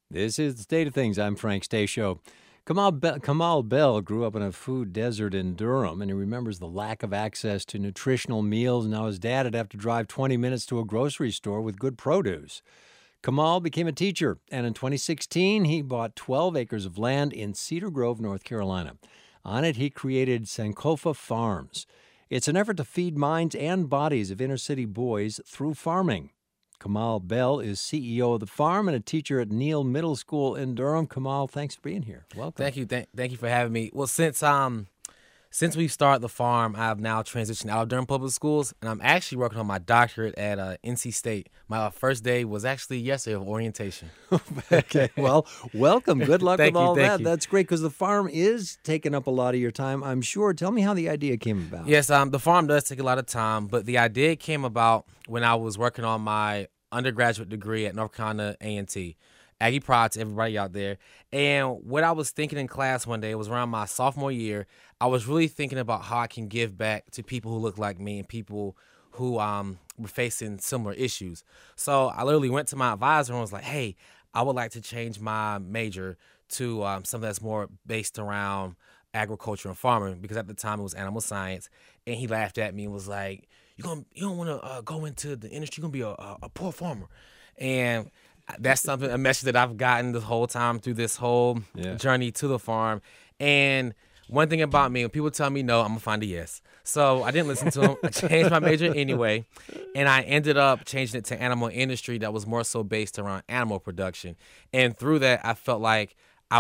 This is the State of Things. I'm Frank Stasio. Kamal Bell grew up in a food desert in Durham, and he remembers the lack of access to nutritional meals. Now his dad would have to drive 20 minutes to a grocery store with good produce. Kamal became a teacher, and in 2016, he bought 12 acres of land in Cedar Grove, North Carolina. On it, he created Sankofa Farms. It's an effort to feed minds and bodies of inner city boys through farming. Kamal Bell is CEO of the farm and a teacher at Neal Middle School in Durham. Kamal, thanks for being here. Welcome. Thank you. Thank you for having me. Well, since we started the farm, I've now transitioned out of Durham Public Schools, and I'm actually working on my doctorate at NC State. My first day was actually yesterday of orientation. Okay, well, welcome. Good luck with all thank that. you. That's great because the farm is taking up a lot of your time, I'm sure. Tell me how the idea came about. Yes, the farm does take a lot of time, but the idea came about when I was working on my undergraduate degree at North Carolina A&T. Aggie Pride to everybody out there. And what I was thinking in class one day, it was around my sophomore year, I was really thinking about how I can give back to people who look like me and people who were facing similar issues. So I literally went to my advisor and was like, hey, I would like to change my major to something that's more based around agriculture and farming, because at the time it was animal science. And he laughed at me and was like, you don't want to go into the industry, you're going to be a poor farmer. And that's a message that I've gotten this whole time through this whole journey to the farm. And one thing about me, when people tell me no, I'm going to find a yes. So I didn't listen to them. I changed my major anyway. And I ended up changing it to animal industry that was more so based around animal production. And through that, I felt like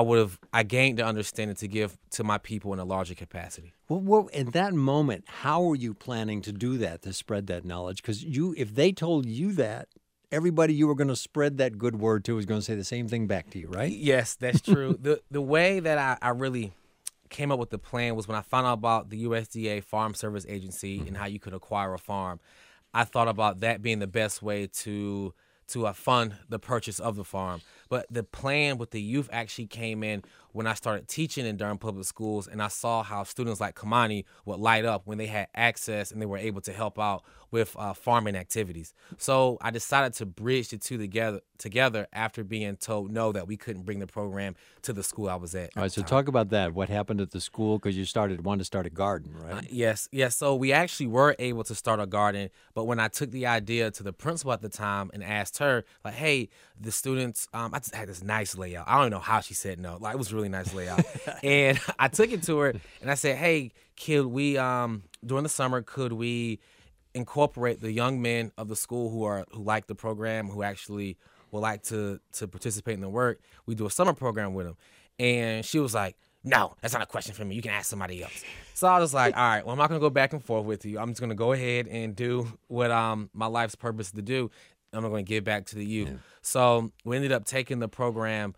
I gained the understanding to give to my people in a larger capacity. Well, in that moment, how were you planning to do that, to spread that knowledge? Because if they told you that, everybody you were going to spread that good word to was going to say the same thing back to you, right? Yes, that's true. The way that I really came up with the plan was when I found out about the USDA Farm Service Agency and how you could acquire a farm. I thought about that being the best way to fund the purchase of the farm. But the plan with the youth actually came in when I started teaching in Durham Public Schools, and I saw how students like Kamani would light up when they had access and they were able to help out with farming activities. So I decided to bridge the two together after being told no, that we couldn't bring the program to the school I was at. All right, so talk about that. What happened at the school? Because you wanted to start a garden, right? Yes. So we actually were able to start a garden, but when I took the idea to the principal at the time and asked her, like, hey, the students, I just had this nice layout. I don't know how she said no. Like, it was a really nice layout. And I took it to her and I said, hey, could we, during the summer, could we incorporate the young men of the school who like the program, who actually would like to participate in the work? We do a summer program with them. And she was like, no, that's not a question for me. You can ask somebody else. So I was like, all right, well, I'm not going to go back and forth with you. I'm just going to go ahead and do what my life's purpose to do. I'm not going to give back to the youth. Yeah. So we ended up taking the program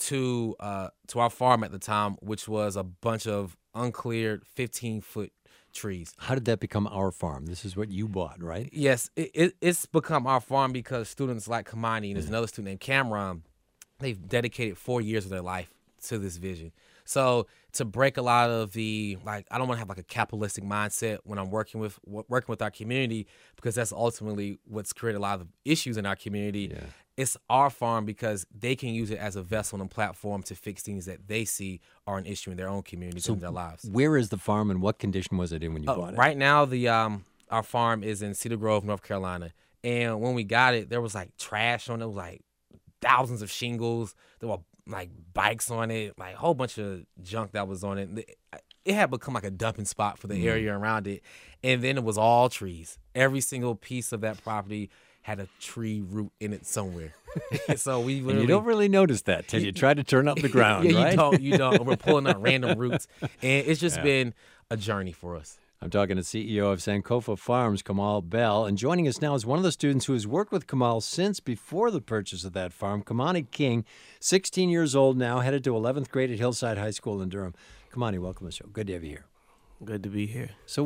to our farm at the time, which was a bunch of uncleared 15-foot trees. How did that become our farm? This is what you bought, right? Yes, it's become our farm because students like Kamani and there's another student named Cameron, they've dedicated 4 years of their life to this vision. So to break a lot of the, like, I don't want to have like a capitalistic mindset when I'm working with our community, because that's ultimately what's created a lot of issues in our community. Yeah. It's our farm because they can use it as a vessel and platform to fix things that they see are an issue in their own communities and their lives. Where is the farm and what condition was it in when you bought it? Right now, our farm is in Cedar Grove, North Carolina. And when we got it, there was like trash on it. It was like thousands of shingles. There were like bikes on it, like a whole bunch of junk that was on it. It had become like a dumping spot for the area around it. And then it was all trees. Every single piece of that property had a tree root in it somewhere. So we literally, and you don't really notice that till you try to turn up the ground, yeah, right? You don't. We're pulling up random roots. And it's just been a journey for us. I'm talking to CEO of Sankofa Farms, Kamal Bell, and joining us now is one of the students who has worked with Kamal since before the purchase of that farm, Kamani King, 16 years old now, headed to 11th grade at Hillside High School in Durham. Kamani, welcome to the show. Good to have you here. Good to be here. So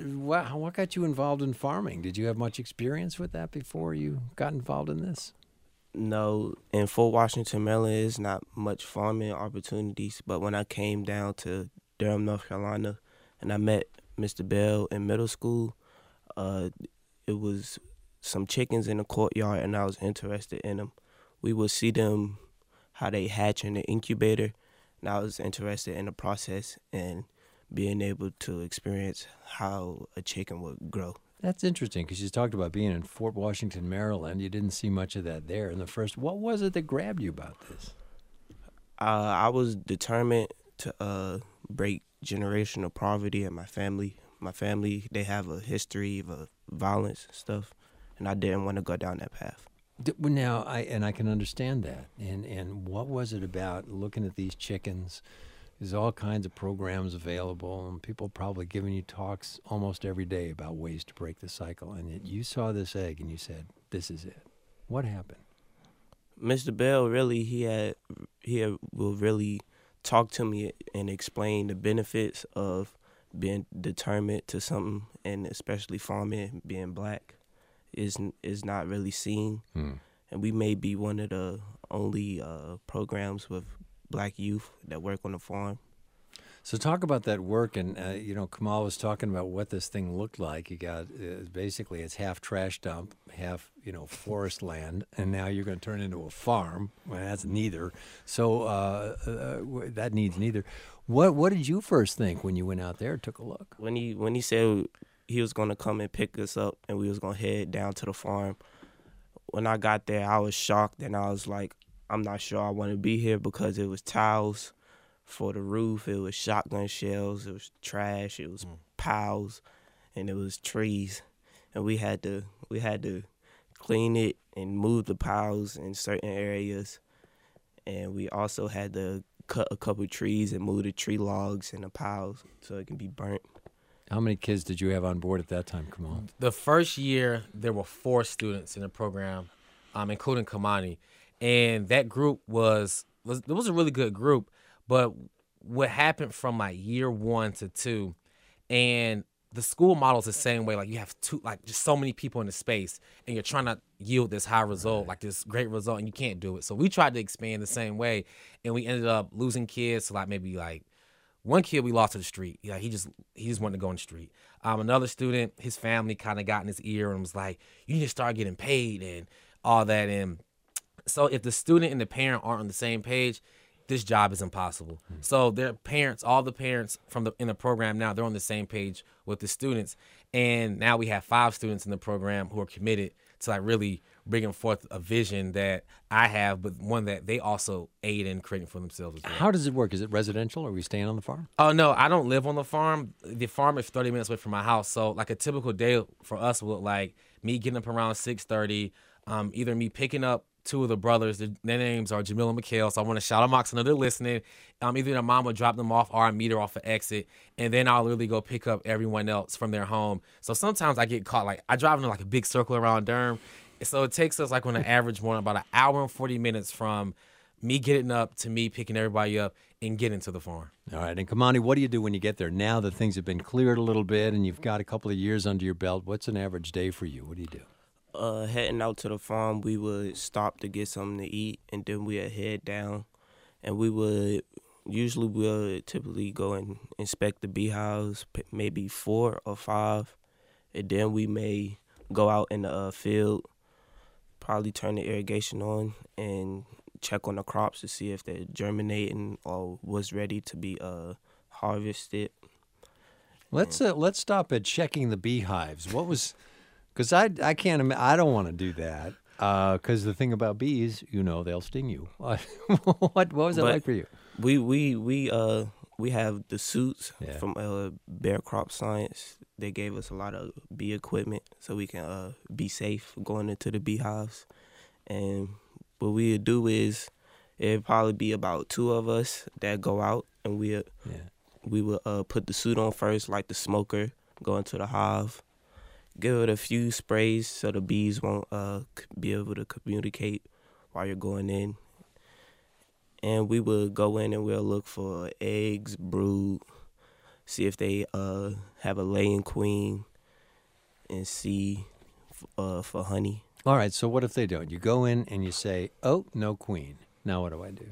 what got you involved in farming? Did you have much experience with that before you got involved in this? No, in Fort Washington, Maryland, is not much farming opportunities, but when I came down to Durham, North Carolina, and I met Mr. Bell in middle school, it was some chickens in the courtyard, and I was interested in them. We would see them how they hatch in the incubator. And I was interested in the process and being able to experience how a chicken would grow. That's interesting because you talked about being in Fort Washington, Maryland. You didn't see much of that there in the first. What was it that grabbed you about this? I was determined to break generational poverty in my family. My family, they have a history of violence and stuff, and I didn't want to go down that path. Well, now, I can understand that. And what was it about looking at these chickens? There's all kinds of programs available, and people probably giving you talks almost every day about ways to break the cycle. And yet you saw this egg and you said, "This is it." What happened? Mr. Bell really will really talk to me and explain the benefits of being determined to something, and especially farming, being black is not really seen. And we may be one of the only programs with black youth that work on the farm. So talk about that work, and Kamal was talking about what this thing looked like. You got basically it's half trash dump, half forest land, and now you're going to turn into a farm. Well, that's neither. So that needs neither. What did you first think when you went out there and took a look? When he said he was going to come and pick us up and we was going to head down to the farm, when I got there, I was shocked, and I was like, I'm not sure I want to be here, because it was tiles for the roof, it was shotgun shells, it was trash, it was piles, and it was trees, and we had to clean it and move the piles in certain areas, and we also had to cut a couple trees and move the tree logs and the piles so it can be burnt. How many kids did you have on board at that time, Kamal? The first year, there were 4 students in the program, including Kamani. And that group was a really good group. But what happened from like year 1 to 2, and the school model is the same way. Like you have just so many people in the space, and you're trying to yield this high result, like this great result, and you can't do it. So we tried to expand the same way, and we ended up losing kids to maybe one kid we lost to the street. Yeah, he just wanted to go on the street. Another student, his family kind of got in his ear and was like, "You need to start getting paid," and all that. And so if the student and the parent aren't on the same page, this job is impossible. So their parents, all the parents in the program now, they're on the same page with the students. And now we have 5 students in the program who are committed to really bringing forth a vision that I have, but one that they also aid in creating for themselves as well. How does it work? Is it residential? Are we staying on the farm? Oh, no, I don't live on the farm. The farm is 30 minutes away from my house. So a typical day for us would me getting up around 6:30, either me picking up 2 of the brothers. Their names are Jamil and Mikhail, so I want to shout them out because I know they're listening. Either their mom would drop them off or I meet her off the exit, and then I'll literally go pick up everyone else from their home. So sometimes I get caught. I drive in a big circle around Durham, so it takes us on an average morning about an hour and 40 minutes from me getting up to me picking everybody up and getting to the farm. All right, and Kamani, what do you do when you get there? Now that things have been cleared a little bit and you've got a couple of years under your belt, what's an average day for you? What do you do? Heading out to the farm, we would stop to get something to eat, and then we would head down, and we'll typically go and inspect the beehives, maybe 4 or 5, and then we may go out in the field, probably turn the irrigation on and check on the crops to see if they're germinating or was ready to be harvested. Let's stop at checking the beehives. What was? Because I can't. I don't want to do that. Because the thing about bees, they'll sting you. What was it like for you? We have the suits from Bear Crop Science. They gave us a lot of bee equipment so we can be safe going into the beehives. And what we would do is it'd probably be about 2 of us that go out, and we would put the suit on first, like the smoker, go into the hive, give it a few sprays so the bees won't be able to communicate while you're going in. And we would go in and we'll look for eggs, brood, see if they have a laying queen, and see for honey. All right, so what if they don't? You go in and you say, "Oh, no queen." Now what do I do?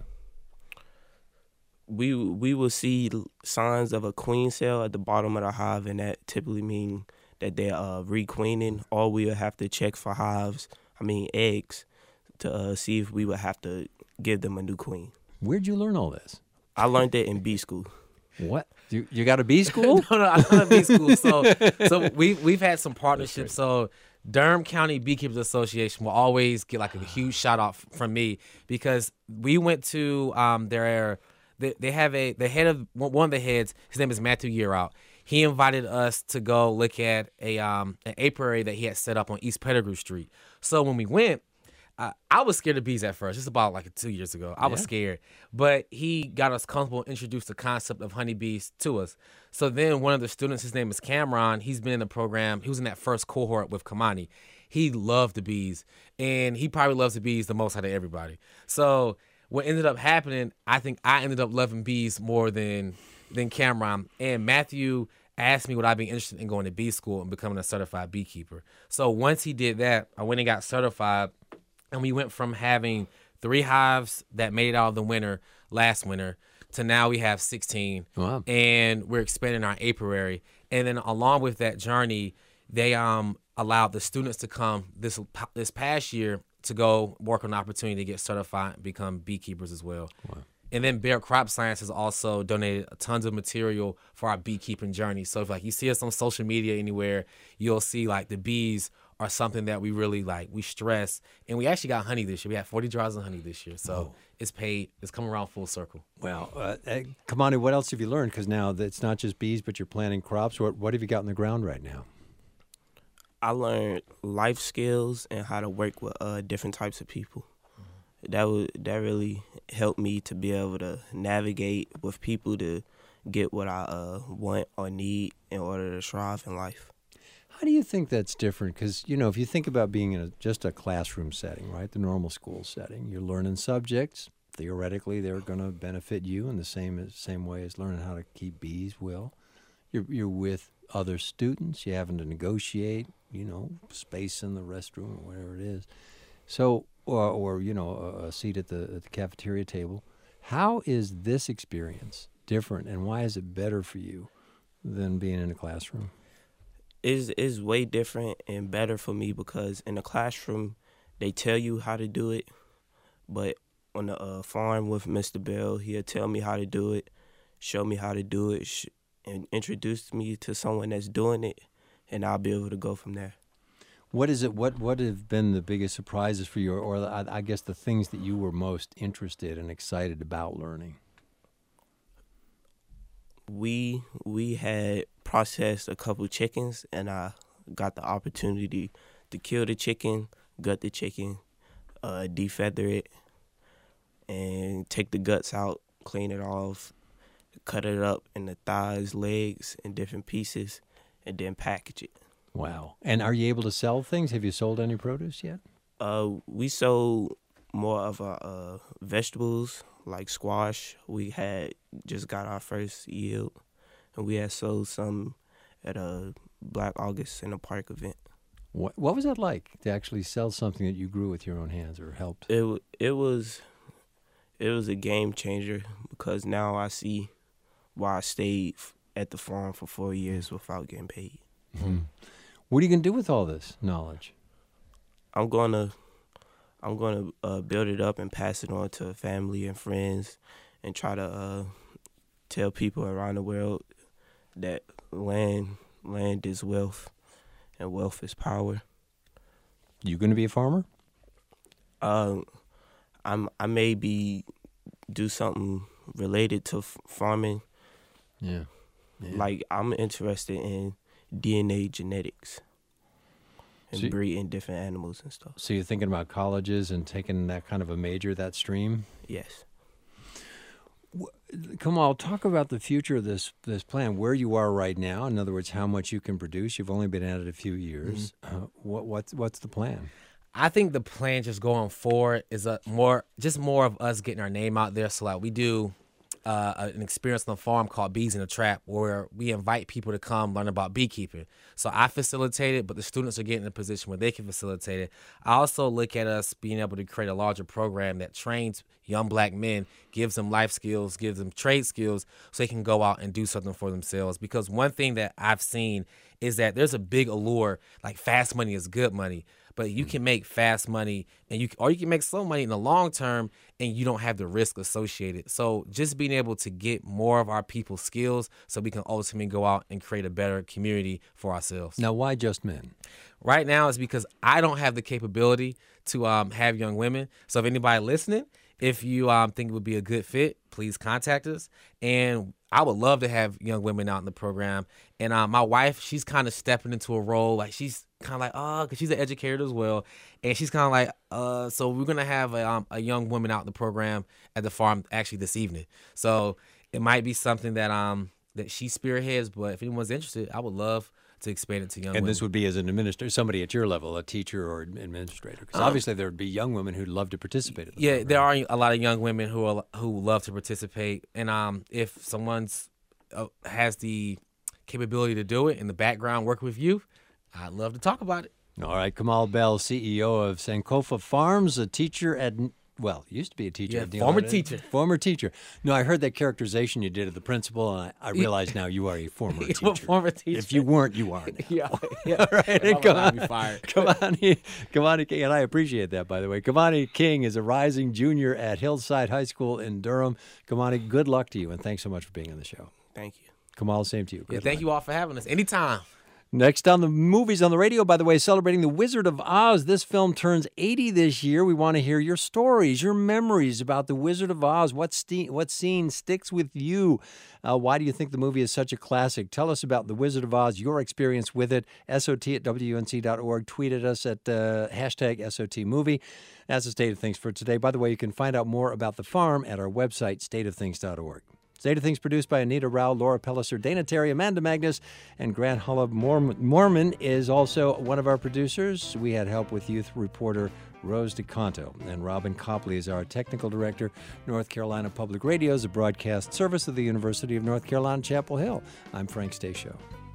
We will see signs of a queen cell at the bottom of the hive, and that typically means that they're requeening, or we will have to check for eggs to see if we would have to give them a new queen. Where'd you learn all this? I learned that in B school. What? You got a B school? No, I'm not a bee school. So we've had some partnerships. So Durham County Beekeepers Association will always get like a huge shout out from me because we went to they have the head of one of the heads. His name is Matthew Yearout. He invited us to go look at an apiary that he had set up on East Pettigrew Street. So when we went, I was scared of bees at first. This is about like 2 years ago. I was scared. But he got us comfortable and introduced the concept of honeybees to us. So then one of the students, his name is Cameron, he's been in the program. He was in that first cohort with Kamani. He loved the bees. And he probably loves the bees the most out of everybody. So what ended up happening, I think I ended up loving bees more than Cameron. And Matthew asked me would I be interested in going to bee school and becoming a certified beekeeper. So once he did that, I went and got certified. And we went from having 3 hives that made it out of the winter last winter to now we have 16. Wow. And we're expanding our apiary. And then along with that journey, they allowed the students to come this past year to go work on the opportunity to get certified and become beekeepers as well. Wow. And then Bear Crop Science has also donated tons of material for our beekeeping journey. So if like you see us on social media anywhere, you'll see like the bees are something that we really like. We stress, and we actually got honey this year. We had 40 jars of honey this year, so it's paid. It's come around full circle. Well, Kamani, what else have you learned? Because now it's not just bees, but you're planting crops. What have you got in the ground right now? I learned life skills and how to work with different types of people. That really helped me to be able to navigate with people to get what I want or need in order to thrive in life. How do you think that's different? Because, if you think about being in just a classroom setting, right, the normal school setting, you're learning subjects. Theoretically, they're going to benefit you in the same way as learning how to keep bees will. You're with other students. You're having to negotiate, space in the restroom or whatever it is. So, or a seat at the cafeteria table. How is this experience different, and why is it better for you than being in a classroom? Is way different and better for me because in the classroom they tell you how to do it, but on the farm with Mr. Bell, he'll tell me how to do it, show me how to do it, and introduce me to someone that's doing it, and I'll be able to go from there. What is it? What have been the biggest surprises for you, or I guess the things that you were most interested and excited about learning? We had processed a couple chickens, and I got the opportunity to kill the chicken, gut the chicken, defeather it, and take the guts out, clean it off, cut it up in the thighs, legs, in different pieces, and then package it. Wow. And are you able to sell things? Have you sold any produce yet? We sold more of our vegetables, like squash. We had just got our first yield, and we had sold some at a Black August in a park event. What was that like to actually sell something that you grew with your own hands or helped? It was a game changer because now I see why I stayed at the farm for 4 years without getting paid. Mm-hmm. What are you gonna do with all this knowledge? I'm gonna build it up and pass it on to family and friends, and try to tell people around the world that land is wealth, and wealth is power. You going to be a farmer? I may do something related to farming. Yeah. Like I'm interested in DNA genetics and breeding different animals and stuff. So you're thinking about colleges and taking that kind of a major, that stream? Yes. Kamal, talk about the future of this plan, where you are right now. In other words, how much you can produce. You've only been at it a few years. Mm-hmm. What's the plan? I think the plan just going forward is more of us getting our name out there. So like we do an experience on the farm called Bees in a Trap, where we invite people to come learn about beekeeping. So I facilitate it, but the students are getting in a position where they can facilitate it. I also look at us being able to create a larger program that trains young black men, gives them life skills, gives them trade skills, so they can go out and do something for themselves. Because one thing that I've seen is that there's a big allure, like fast money is good money. but you can make fast money, and you can make slow money in the long term, and you don't have the risk associated. So just being able to get more of our people's skills so we can ultimately go out and create a better community for ourselves. Now, why just men? Right now, it's because I don't have the capability to have young women. So if anybody listening, if you think it would be a good fit, please contact us. And I would love to have young women out in the program. And my wife, she's kind of stepping into a role. Like, she's kind of like, because she's an educator as well. And she's kind of like, so we're going to have a young woman out in the program at the farm actually this evening. So it might be something that that she spearheads. But if anyone's interested, I would love to expand it to young women. And this would be as an administrator, somebody at your level, a teacher or administrator, because obviously there would be young women who'd love to participate in the program. There are a lot of young women who love to participate, and if someone's has the capability to do it in the background, working with youth, I'd love to talk about it. All right, Kamal Bell, CEO of Sankofa Farms, a teacher at, well, used to be a teacher. Yeah, former teacher. Former teacher. No, I heard that characterization you did of the principal, and I realize now you are a former teacher. Former teacher. If you weren't, you are now. Yeah. All right, and Fired. Kamani King, and I appreciate that, by the way. Kamani King is a rising junior at Hillside High School in Durham. Kamani, good luck to you, and thanks so much for being on the show. Thank you. Kamal, same to you. Good Thank luck. you all for having us. Anytime. Next on the movies on the radio, by the way, celebrating The Wizard of Oz. This film turns 80 this year. We want to hear your stories, your memories about The Wizard of Oz. What scene sticks with you? Why do you think the movie is such a classic? Tell us about The Wizard of Oz, your experience with it. SOT@WNC.org. Tweet at us at hashtag SOTmovie. That's the state of things for today. By the way, you can find out more about the farm at our website, stateofthings.org. State of Things produced by Anita Rao, Laura Pellicer, Dana Terry, Amanda Magnus, and Grant Hullab. Mormon is also one of our producers. We had help with youth reporter Rose DeCanto. And Robin Copley is our technical director. North Carolina Public Radio is a broadcast service of the University of North Carolina, Chapel Hill. I'm Frank Stasio.